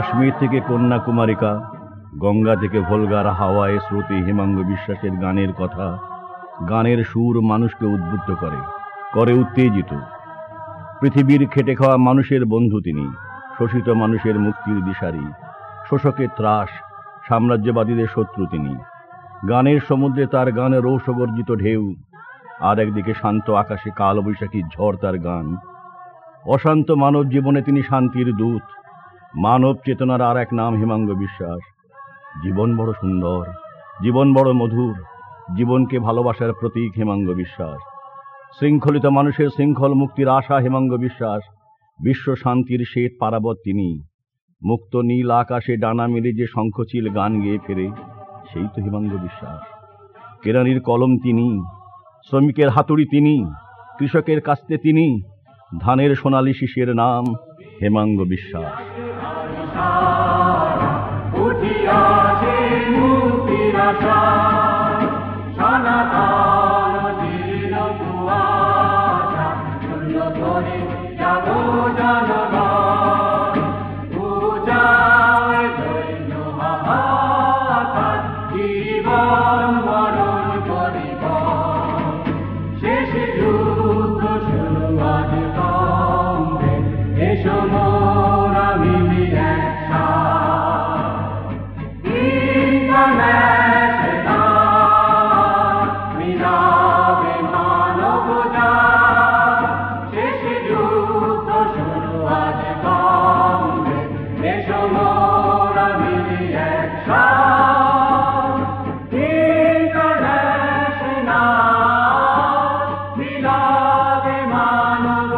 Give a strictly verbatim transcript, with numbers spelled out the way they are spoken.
কাশ্মীর থেকে কন্যাকুমারিকা, গঙ্গা থেকে ভোলগার হাওয়ায় স্রোতে হেমাঙ্গ বিশ্বাসের গানের কথা, গানের সুর মানুষকে উদ্বুদ্ধ করে, করে উত্তেজিত। পৃথিবীর খেটে খাওয়া মানুষের বন্ধু তিনি, শোষিত মানুষের মুক্তির দিশারি, শোষকের ত্রাস, সাম্রাজ্যবাদীদের শত্রু তিনি। গানের সমুদ্রে তার গানে রৌষগর্জিত ঢেউ, আর একদিকে শান্ত আকাশে কালবৈশাখী ঝড় তার গান। অশান্ত মানব জীবনে তিনি শান্তির দূত। মানব চেতনার আর এক নাম হেমাঙ্গ বিশ্বাস। জীবন বড় সুন্দর, জীবন বড় মধুর, জীবনকে ভালোবাসার প্রতীক হেমাঙ্গ বিশ্বাস। শৃঙ্খলিত মানুষের শৃঙ্খল মুক্তির আশা হেমাঙ্গ বিশ্বাস। বিশ্ব শান্তির শ্বেত পারাবত তিনি। মুক্ত নীল আকাশে ডানা মেলে যে শঙ্খচিল গান গেয়ে ফেরে, সেই তো হেমাঙ্গ বিশ্বাস। কেরানির কলম তিনি, শ্রমিকের হাতুড়ি তিনি, কৃষকের কাস্তে তিনি, ধানের সোনালী শিশির নাম হেমাঙ্গ বিশ্বাস। Love,